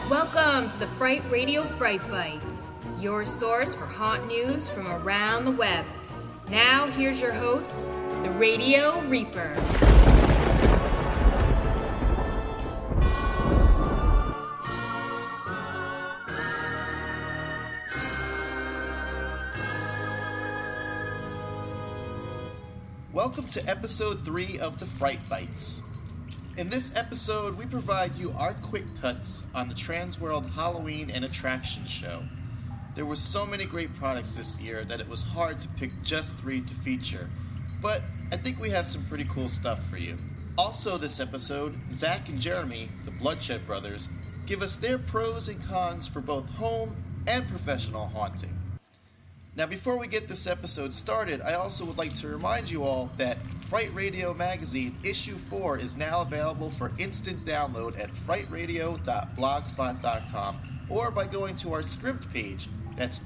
Welcome to the Fright Radio Fright Bites, your source for haunt news from around the web. Now, here's your host, the Radio Reaper. Welcome to episode 3 of the Fright Bites. In this episode, we provide you our quick cuts on the Transworld Halloween and Attraction Show. There were so many great products this year that it was hard to pick just 3 to feature, but I think we have some pretty cool stuff for you. Also this episode, Zach and Jeremy, the Bloodshed Brothers, give us their pros and cons for both home and professional haunting. Now, before we get this episode started, I also would like to remind you all that Fright Radio Magazine Issue 4 is now available for instant download at frightradio.blogspot.com or by going to our script page, that's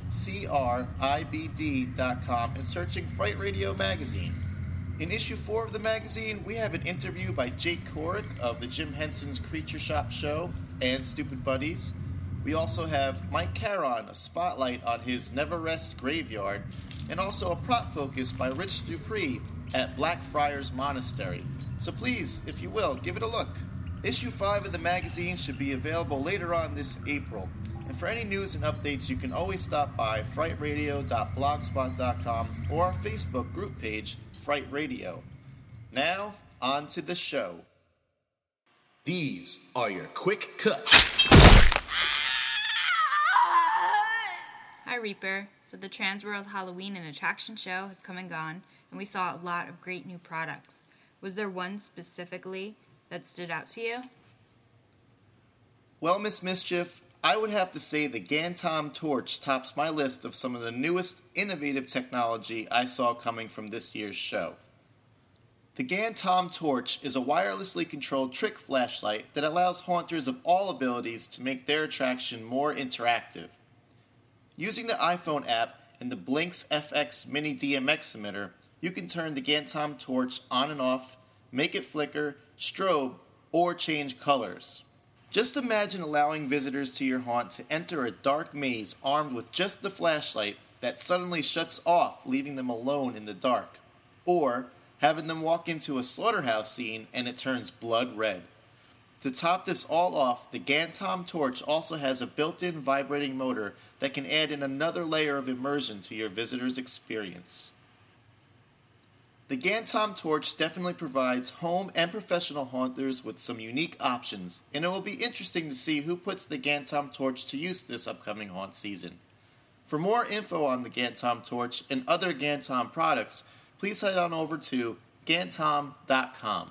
scribd.com, and searching Fright Radio Magazine. In Issue 4 of the magazine, we have an interview by Jake Korick of the Jim Henson's Creature Shop show and Stupid Buddies. We also have Mike Caron, a spotlight on his Never Rest Graveyard, and also a prop focus by Rich Dupree at Blackfriars Monastery. So please, if you will, give it a look. Issue 5 of the magazine should be available later on this April. And for any news and updates, you can always stop by frightradio.blogspot.com or our Facebook group page, Fright Radio. Now, on to the show. These are your quick cuts. Hi Reaper. So the Transworld Halloween and Attraction Show has come and gone, and we saw a lot of great new products. Was there one specifically that stood out to you? Well, Miss Mischief, I would have to say the Gantom Torch tops my list of some of the newest innovative technology I saw coming from this year's show. The Gantom Torch is a wirelessly controlled trick flashlight that allows haunters of all abilities to make their attraction more interactive. Using the iPhone app and the Blinks FX Mini DMX emitter, you can turn the Gantom Torch on and off, make it flicker, strobe, or change colors. Just imagine allowing visitors to your haunt to enter a dark maze armed with just the flashlight that suddenly shuts off, leaving them alone in the dark. Or having them walk into a slaughterhouse scene and it turns blood red. To top this all off, the Gantom Torch also has a built-in vibrating motor that can add in another layer of immersion to your visitor's experience. The Gantom Torch definitely provides home and professional haunters with some unique options, and it will be interesting to see who puts the Gantom Torch to use this upcoming haunt season. For more info on the Gantom Torch and other Gantom products, please head on over to gantom.com.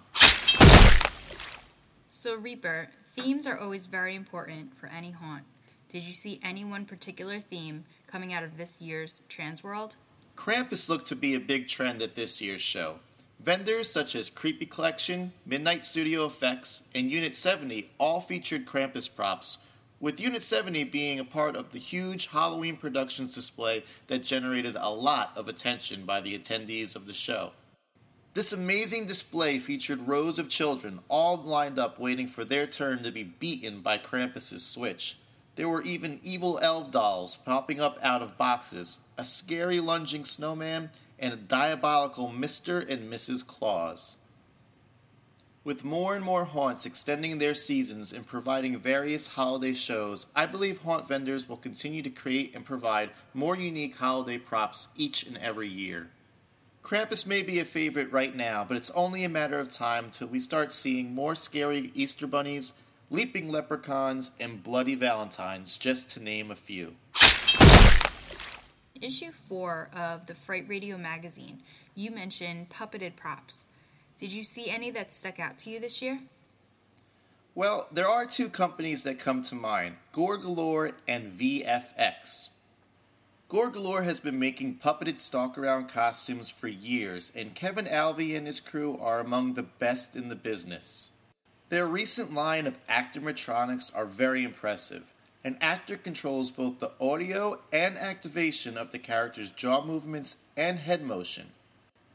So Reaper, themes are always very important for any haunt. Did you see any one particular theme coming out of this year's Transworld? Krampus looked to be a big trend at this year's show. Vendors such as Creepy Collection, Midnight Studio Effects, and Unit 70 all featured Krampus props, with Unit 70 being a part of the huge Halloween Productions display that generated a lot of attention by the attendees of the show. This amazing display featured rows of children all lined up waiting for their turn to be beaten by Krampus's switch. There were even evil elf dolls popping up out of boxes, a scary lunging snowman, and a diabolical Mr. and Mrs. Claus. With more and more haunts extending their seasons and providing various holiday shows, I believe haunt vendors will continue to create and provide more unique holiday props each and every year. Krampus may be a favorite right now, but it's only a matter of time till we start seeing more scary Easter bunnies, leaping leprechauns, and bloody valentines, just to name a few. Issue 4 of the Fright Radio magazine, you mentioned puppeted props. Did you see any that stuck out to you this year? Well, there are 2 companies that come to mind, Gore Galore and VFX. Gore Galore has been making puppeted stalk-around costumes for years, and Kevin Alvey and his crew are among the best in the business. Their recent line of actor-matronics are very impressive. An actor controls both the audio and activation of the character's jaw movements and head motion.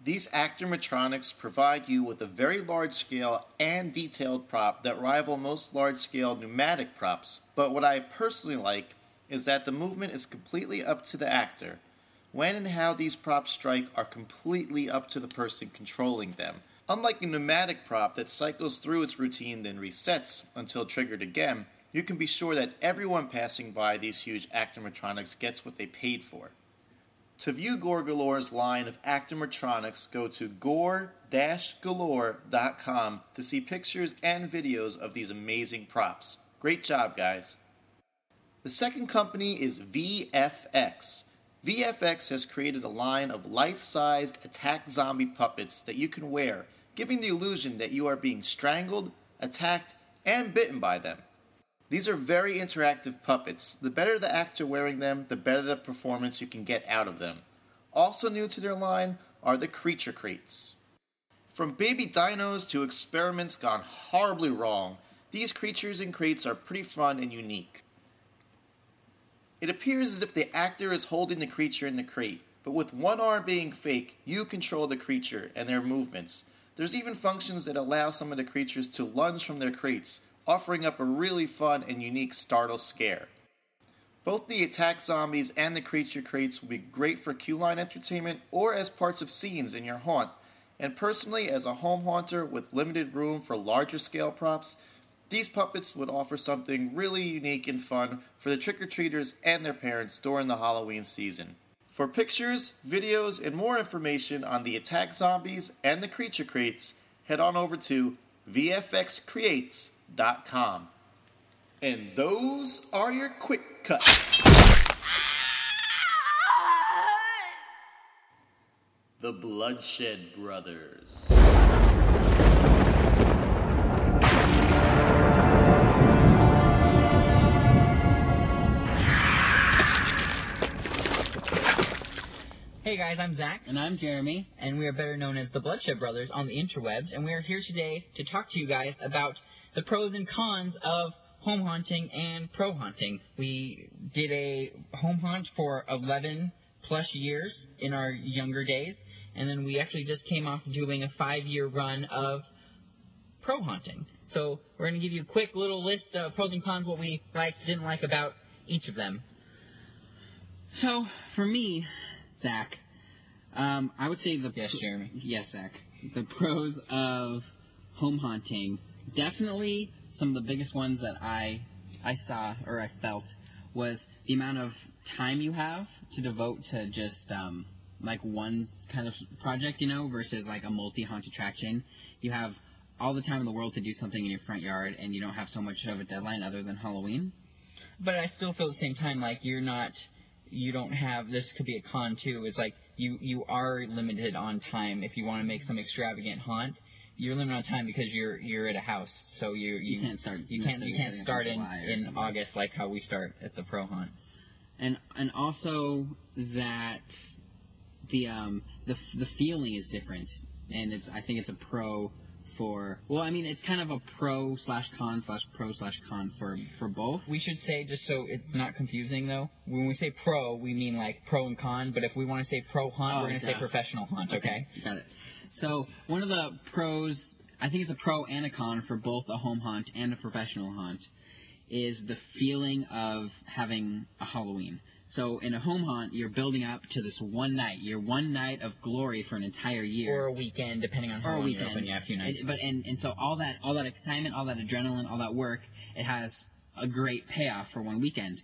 These actormatronics provide you with a very large-scale and detailed prop that rival most large-scale pneumatic props, but what I personally like is that the movement is completely up to the actor. When and how these props strike are completely up to the person controlling them. Unlike a pneumatic prop that cycles through its routine then resets until triggered again, you can be sure that everyone passing by these huge actormatronics gets what they paid for. To view Gore Galore's line of actormatronics, go to gore-galore.com to see pictures and videos of these amazing props. Great job, guys. The second company is VFX. VFX has created a line of life-sized attack zombie puppets that you can wear, giving the illusion that you are being strangled, attacked, and bitten by them. These are very interactive puppets. The better the actor wearing them, the better the performance you can get out of them. Also new to their line are the creature crates. From baby dinos to experiments gone horribly wrong, these creatures in crates are pretty fun and unique. It appears as if the actor is holding the creature in the crate, but with one arm being fake, you control the creature and their movements. There's even functions that allow some of the creatures to lunge from their crates, offering up a really fun and unique startle scare. Both the attack zombies and the creature crates will be great for queue line entertainment or as parts of scenes in your haunt, and personally as a home haunter with limited room for larger scale props, these puppets would offer something really unique and fun for the trick-or-treaters and their parents during the Halloween season. For pictures, videos, and more information on the attack zombies and the creature crates, head on over to vfxcreates.com. And those are your quick cuts. The Bloodshed Brothers. Hey guys, I'm Zach. And I'm Jeremy. And we are better known as the Bloodshed Brothers on the interwebs, and we are here today to talk to you guys about the pros and cons of home haunting and pro haunting. We did a home haunt for 11 plus years in our younger days, and then we actually just came off doing a 5-year run of pro haunting. So we're going to give you a quick little list of pros and cons, what we liked, didn't like about each of them. So, for me, Zach, I would say Yes, Jeremy. Yes, Zach. The pros of home haunting, definitely some of the biggest ones that I saw or I felt was the amount of time you have to devote to just like one kind of project, versus like a multi-haunt attraction. You have all the time in the world to do something in your front yard, and you don't have so much of a deadline other than Halloween. But I still feel at the same time like you don't have, this could be a con too, is like you are limited on time. If you want to make some extravagant haunt, you're limited on time because you're at a house, so you can't start. You can't start in August like how we start at the pro haunt. And also that the feeling is different, and I think it's a pro for, well, I mean, it's kind of a pro/con/pro/con for both. We should say, just so it's not confusing though, when we say pro, we mean like pro and con, but if we want to say pro haunt, we're going to say professional haunt, okay? Got it. So, one of the pros, I think it's a pro and a con for both a home haunt and a professional haunt, is the feeling of having a Halloween. So, in a home haunt, you're building up to this one night, your one night of glory for an entire year. Or a weekend, depending on how long you're open, you have a few nights. And so all that excitement, all that adrenaline, all that work, it has a great payoff for one weekend.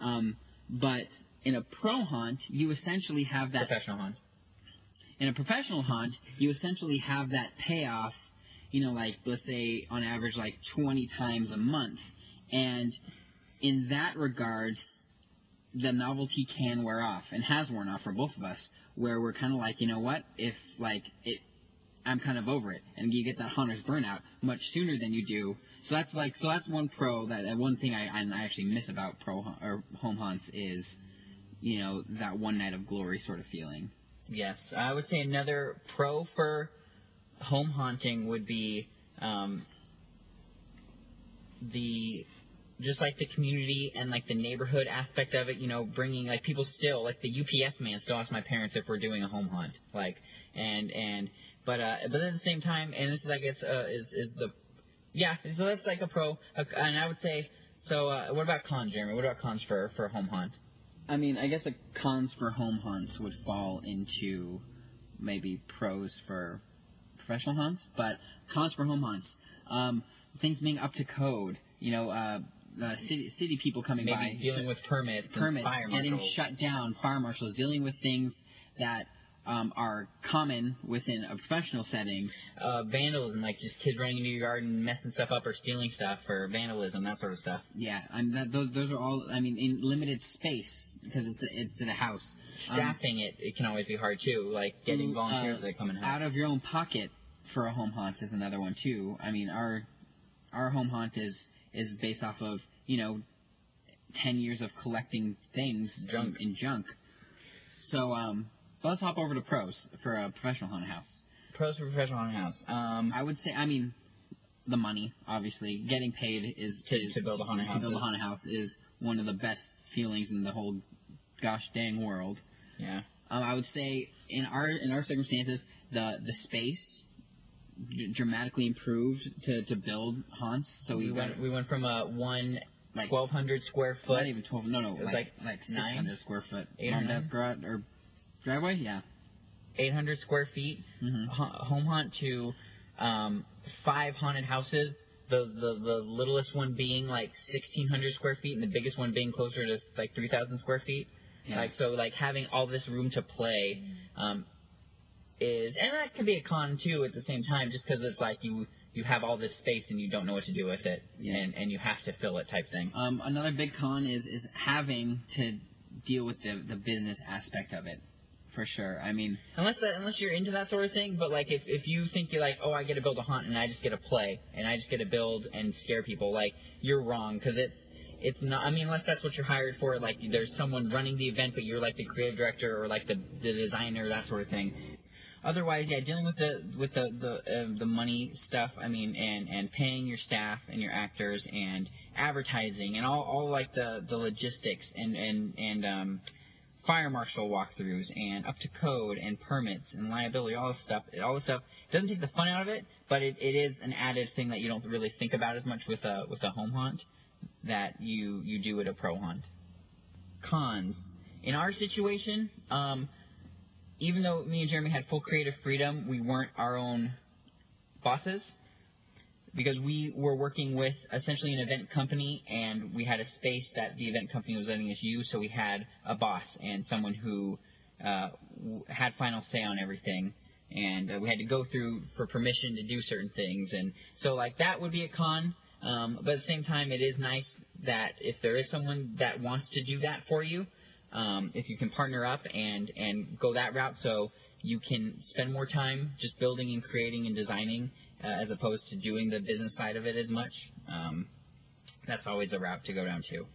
But in a pro haunt, you essentially have that... Professional haunt. In a professional haunt, you essentially have that payoff, like, let's say, on average, like 20 times a month. And in that regards, the novelty can wear off, and has worn off for both of us, where we're kind of like, you know what, I'm kind of over it, and you get that haunter's burnout much sooner than you do. So that's one pro, one thing I actually miss about or home haunts is, that one night of glory sort of feeling. Yes, I would say another pro for home haunting would be the just like the community and like the neighborhood aspect of it, you know, bringing like people still, like the UPS man still asks my parents if we're doing a home hunt, like, but at the same time, and this is, I guess, so that's like a pro, and I would say, so what about cons, Jeremy? What about cons for a home hunt? I mean, I guess cons for home hunts would fall into maybe pros for professional hunts, but cons for home hunts, things being up to code, you know, city people coming by. Maybe dealing with permits and fire getting marshals. shut down, fire marshals, dealing with things that are common within a professional setting. Vandalism, like just kids running into your yard and messing stuff up or stealing stuff, or vandalism, that sort of stuff. Yeah, those are all, I mean, in limited space, because it's in a house. Staffing it can always be hard too, like getting volunteers that come and help. Out of your own pocket for a home hunt is another one too. I mean, our home hunt is based off of, you know, 10 years of collecting things, junk. So, let's hop over to pros for a professional haunted house. Pros for professional haunted house. I would say, I mean, the money, obviously. Getting paid to build a haunted house. To build a haunted house is one of the best feelings in the whole gosh dang world. Yeah. I would say in our circumstances, the space dramatically improved to build haunts. So we went from a 1,200 square foot. Not even 12. No, it was like 600 square foot. 8 or 9? Garage or driveway. Yeah. 800 square feet. Mm-hmm. Home hunt to 5 haunted houses. The littlest one being like 1,600 square feet, and the biggest one being closer to like 3,000 square feet. Yeah. Like having all this room to play, and that can be a con too at the same time, just because it's like you have all this space and you don't know what to do with it, and you have to fill it type thing. Another big con is having to deal with the business aspect of it, for sure. I mean, unless you're into that sort of thing, but like if you think you're like, oh, I get to build a haunt and I just get to play and I just get to build and scare people, like you're wrong, because it's not. I mean, unless that's what you're hired for. Like, there's someone running the event, but you're like the creative director or like the designer, that sort of thing. Otherwise, yeah, dealing with the money stuff. I mean, and paying your staff and your actors and advertising and all like the logistics and fire marshal walkthroughs and up to code and permits and liability, all this stuff. It doesn't take the fun out of it, but it is an added thing that you don't really think about as much with a home haunt that you do at a pro hunt. Cons. In our situation, even though me and Jeremy had full creative freedom, we weren't our own bosses, because we were working with essentially an event company, and we had a space that the event company was letting us use, so we had a boss and someone who had final say on everything, and we had to go through for permission to do certain things, and so like that would be a con. But at the same time, it is nice that if there is someone that wants to do that for you, if you can partner up and go that route, so you can spend more time just building and creating and designing, as opposed to doing the business side of it as much. That's always a route to go down to.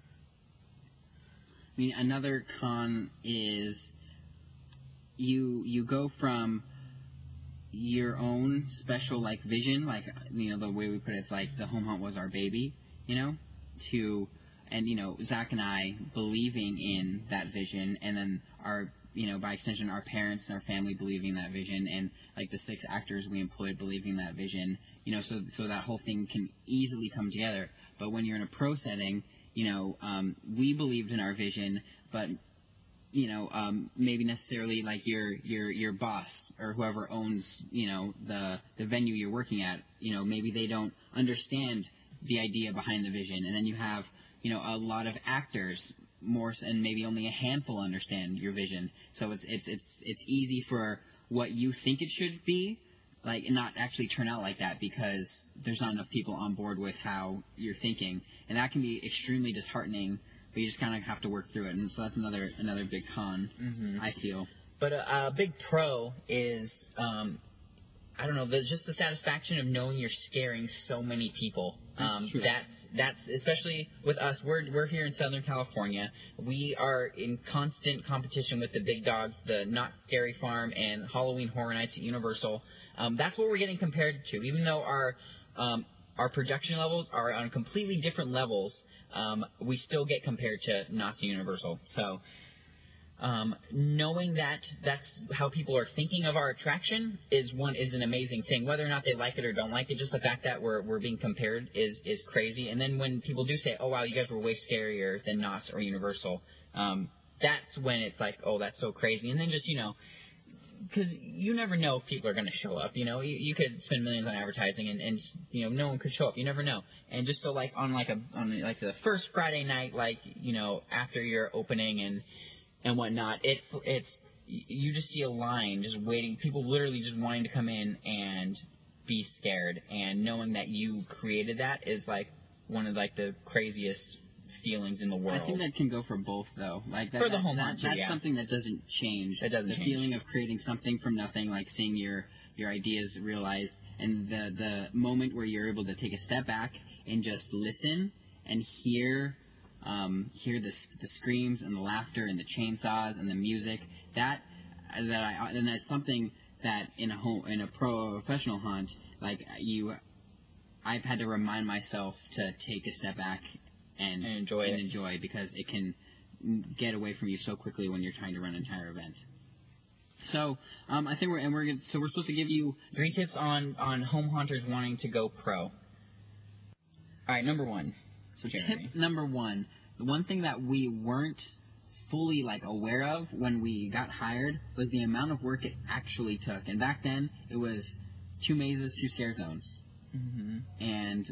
I mean, another con is you go from your own special like vision, like, you know, the way we put it, it's like the home hunt was our baby, you know, to, and, you know, Zach and I believing in that vision, and then our, you know, by extension, our parents and our family believing in that vision, and like the 6 actors we employed believing in that vision, you know, so that whole thing can easily come together. But when you're in a pro setting, you know, we believed in our vision, but, you know, maybe necessarily like your boss or whoever owns, you know, the venue you're working at, you know, maybe they don't understand the idea behind the vision, and then you have, you know, a lot of actors more, and maybe only a handful understand your vision. So it's easy for what you think it should be, like, not actually turn out like that, because there's not enough people on board with how you're thinking, and that can be extremely disheartening. But you just kind of have to work through it, and so that's another big con, I feel. But a big pro is, I don't know, just the satisfaction of knowing you're scaring so many people. That's especially with us. We're here in Southern California. We are in constant competition with the big dogs, the Not Scary Farm and Halloween Horror Nights at Universal. That's what we're getting compared to. Even though our production levels are on completely different levels. We still get compared to Knott's Universal. So knowing that that's how people are thinking of our attraction is an amazing thing. Whether or not they like it or don't like it, just the fact that we're being compared is crazy. And then when people do say, "Oh wow, you guys were way scarier than Knott's or Universal," that's when it's like, "Oh, that's so crazy." And then just because you never know if people are going to show up. You could spend millions on advertising and no one could show up. You never know. And just so like on the first Friday night, after your opening and whatnot, it's you just see a line just waiting, people literally just wanting to come in and be scared, and knowing that you created that is like one of the craziest feelings in the world. I think that can go for both, though. For the home hunt, that's something that doesn't change. It doesn't change. The feeling of creating something from nothing, like seeing your ideas realized, and the moment where you're able to take a step back and just listen and hear the screams and the laughter and the chainsaws and the music. And that's something that in a professional hunt, I've had to remind myself to take a step back and enjoy, because it can get away from you so quickly when you're trying to run an entire event. So I think we're supposed to give you 3 tips on home hunters wanting to go pro. All right, number 1. So Jeremy. Tip number 1, the one thing that we weren't fully aware of when we got hired was the amount of work it actually took. And back then it was 2 mazes, 2 scare zones, and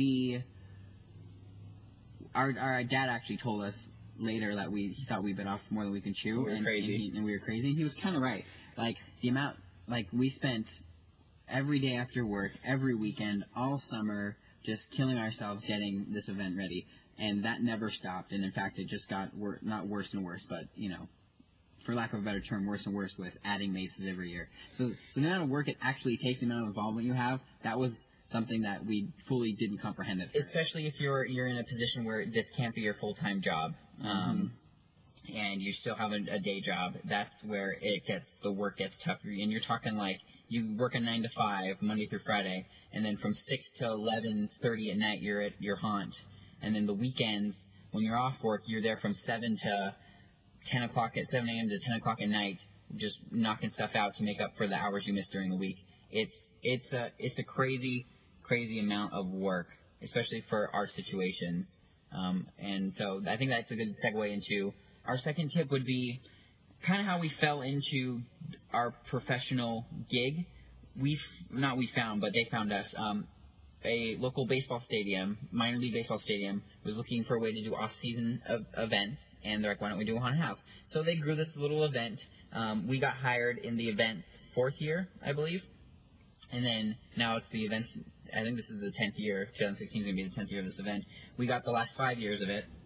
our dad actually told us later that he thought we bit off more than we can chew. We were crazy. And we were crazy. And he was kind of right. The amount, we spent every day after work, every weekend, all summer, just killing ourselves getting this event ready. And that never stopped. And in fact, it just got not worse and worse, but, for lack of a better term, worse and worse with adding mazes every year. So the amount of work it actually takes, the amount of involvement you have, that was something that we fully didn't comprehend at first. Especially if you're in a position where this can't be your full-time job, and you still have a day job. That's where the work gets tougher. And you're talking you work a 9 to 5 Monday through Friday, and then from 6 to 11:30 at night you're at your haunt, and then the weekends when you're off work you're there from 7 to 10 o'clock at 7 a.m. to 10 o'clock at night, just knocking stuff out to make up for the hours you missed during the week. It's a crazy amount of work, especially for our situations. And so I think that's a good segue into our second tip. Would be kind of how we fell into our professional gig. They found us. A local baseball stadium, minor league baseball stadium, was looking for a way to do off-season events, and they're like, why don't we do a haunted house? So they grew this little event. We got hired in the event's 4th year, I believe. And then now it's the event's, I think this is the 10th year. 2016 is going to be the 10th year of this event. We got the last 5 years of it.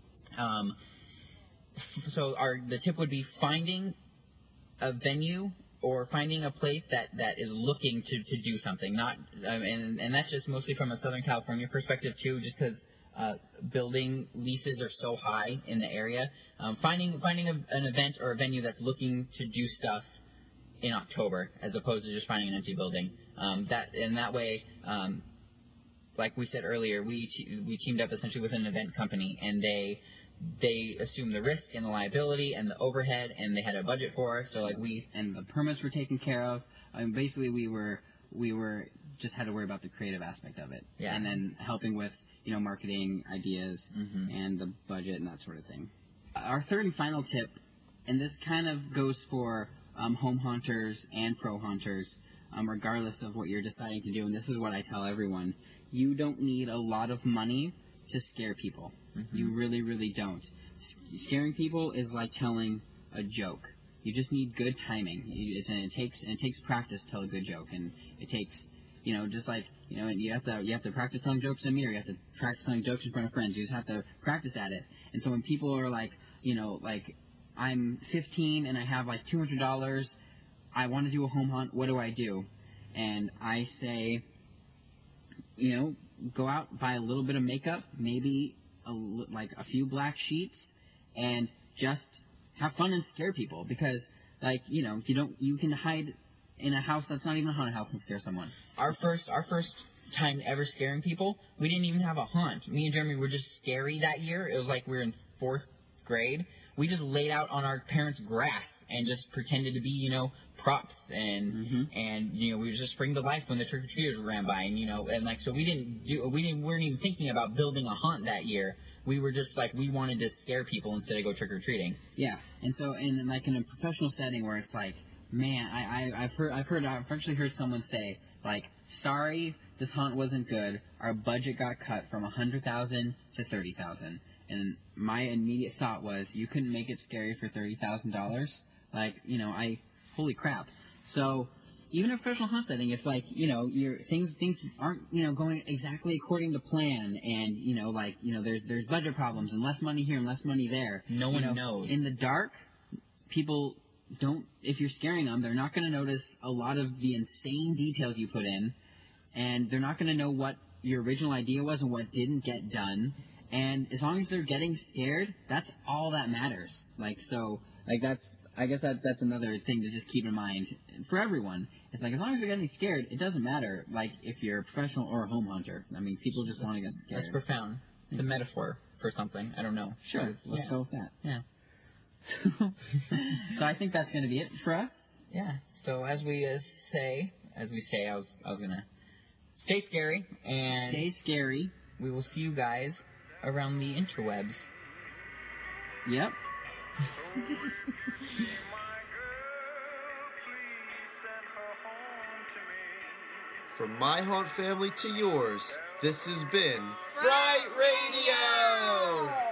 So the tip would be finding a venue or finding a place that is looking to do something. And that's just mostly from a Southern California perspective too, just because building leases are so high in the area. Finding an event or a venue that's looking to do stuff in October, as opposed to just finding an empty building. That way, like we said earlier, we teamed up essentially with an event company, and they assumed the risk and the liability and the overhead, and they had a budget for us. So and the permits were taken care of. Basically, we were just had to worry about the creative aspect of it, and then helping with marketing ideas and the budget and that sort of thing. Our third and final tip, and this kind of goes for home hunters and pro hunters, regardless of what you're deciding to do, and this is what I tell everyone: you don't need a lot of money to scare people. You really, really don't. Scaring people is like telling a joke. You just need good timing. It takes practice to tell a good joke, and it takes just like and you have to practice telling jokes in a mirror. You have to practice telling jokes in front of friends. You just have to practice at it. And so when people are like I'm 15 and I have $200, I want to do a home hunt. What do I do? And I say, go out, buy a little bit of makeup, maybe a few black sheets, and just have fun and scare people, because you can hide in a house that's not even a haunted house and scare someone. Our first time ever scaring people. We didn't even have a haunt. Me and Jeremy were just scary that year. It was like we were in 4th grade. We just laid out on our parents' grass and just pretended to be, props and we were just spring to life when the trick or treaters ran by and like so we weren't even thinking about building a haunt that year. We were just like we wanted to scare people instead of go trick or treating. Yeah, and so in a professional setting where it's like, man, I've actually heard someone say like, sorry, this haunt wasn't good. Our budget got cut from $100,000 to $30,000. And my immediate thought was, you couldn't make it scary for $30,000? Like, holy crap. So, even in a professional hunt setting, if, like, your things aren't, going exactly according to plan, and, there's budget problems, and less money here and less money there. No one knows. In the dark, people don't, if you're scaring them, they're not going to notice a lot of the insane details you put in, and they're not going to know what your original idea was and what didn't get done. And as long as they're getting scared, that's all that matters. Like, so, like, I guess that's another thing to just keep in mind for everyone. It's like, as long as they're getting scared, it doesn't matter, like, if you're a professional or a home hunter. I mean, people just want to get scared. That's profound. It's a metaphor for something. I don't know. Sure, let's go with that. Yeah. So I think that's going to be it for us. Yeah. So as we say, I was gonna stay scary and Stay scary. we will see you guys around the interwebs. Yep. From my haunt family to yours, this has been Fright Radio!